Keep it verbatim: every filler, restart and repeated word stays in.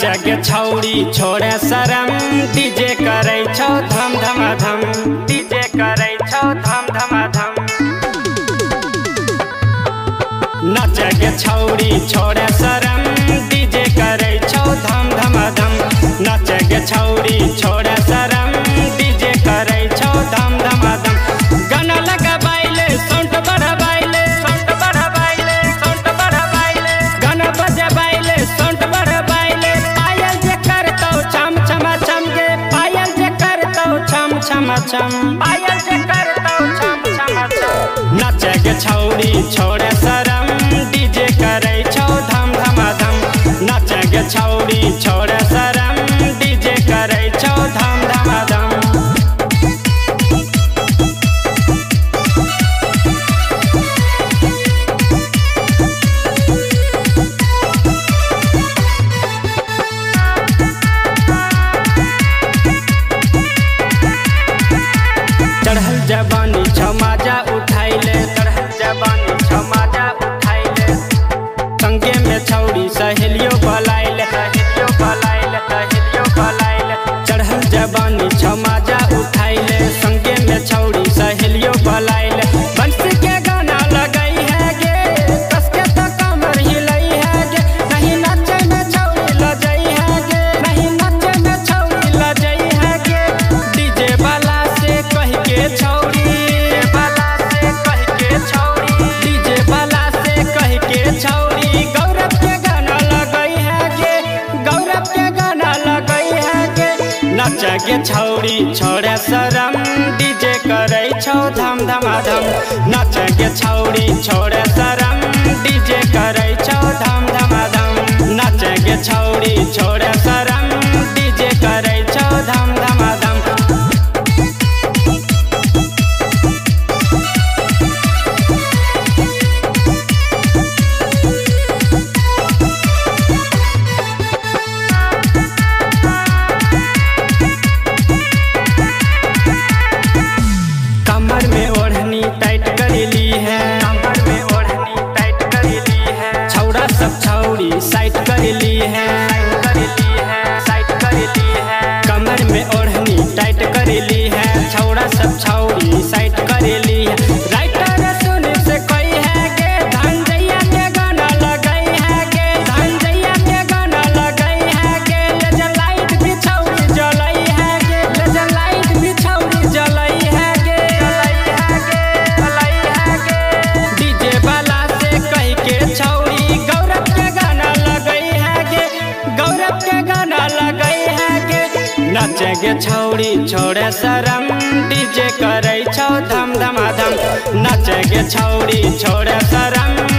नाचे गे छौड़ी छोड़े शरम डीजे करे छौ धम धमाधम डीजे करे छौ धम धमाधम। नाचे गे छौड़ी छोड़े शरम डीजे करे छौ धम धमाधम। नाचे गे छौड़ी छोड़े शरम डीजे करे छौ धम धमाधम। गाना लगा बाइले साउंड बढ़ा बाइले साउंड बढ़ा बाइले साउंड बढ़ा बाइले गाना बजे बाइले साउंड बढ़ा बाइले। पायल जे करतौ छम छमा छम गे पायल जे करतौ छम छमा छम पायल जे करतौ छम छमा छम। नाचे गे छौड़ी छोड़े शरम डीजे करे छौ धम धमाधम। नाचे गे छौड़ी छोड़े शरम डीजे करे छौ धम धमाधम। चढ़ल जवानी छमाजा उठाइले चढ़ल जवानी छमाजा उठाइले। संगे में छौड़ी सहेलियो बलाइले सहेलियो बलाइले सहेलियो बलाइले। चढ़ल जवानी छमाजा उठाइले संगे में छौड़ी सहेलियो बलाइले। बंसी के गाना लगई है गे कस के तो कमर हिलई है गे। नहीं नाचे में छौड़ी लजई है गे नहीं नाचे में छौड़ी लजई है गे। डीजे वाला से कह के छौड़ी डीजे वाला से कह के छौड़ी डीजे वाला से कह के छौड़ी गौरव के गाना लगई है गे गौरव के गाना लगई है गे। नाचे गे छौड़ी छोड़े शरम डीजे करे छौ धम धमाधम। नाचे गे छौड़ी छोड़े शरम डीजे करे छौ धम धमाधम। नाचे गे छौड़ी छोड़े शरम डीजे करे छौ धम धमाधम। कमर में ओढ़नी टाइट करेली है कमर में ओढ़नी टाइट करेली है। छौड़ा सब छौड़ी साइट करेली है साइट करेली है साइट करेली है। कमर में ओढ़नी टाइट करेली है छौड़ा सब छौड़ी साइट करेली है। राइटर सुन से कोई है गे धनजैया के गाना लगई है गे धनजैया के गाना लगई है गे। लेजर लाइट भी छौड़ी जलई है गे लेजर लाइट भी छौड़ी जलई है गे जलई है गे जलई है गे। डीजे वाला से कह के छौड़ी गौरव के गाना लगई है गे गौरव के गाना लगई है गे। नाचे गे छौड़ी छोड़े शरम डीजे करे छौ धम धमाधम। नाचे गे छौड़ी छोड़े शरम